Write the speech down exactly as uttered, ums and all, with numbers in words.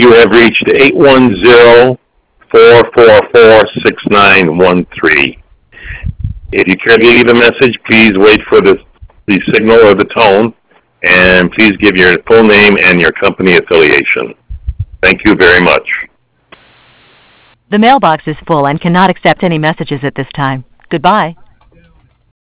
you have reached eight one zero, four four four, six nine one three. If you care to leave a message, please wait for the, the signal or the tone, and please give your full name and your company affiliation. Thank you very much. The mailbox is full and cannot accept any messages at this time. Goodbye.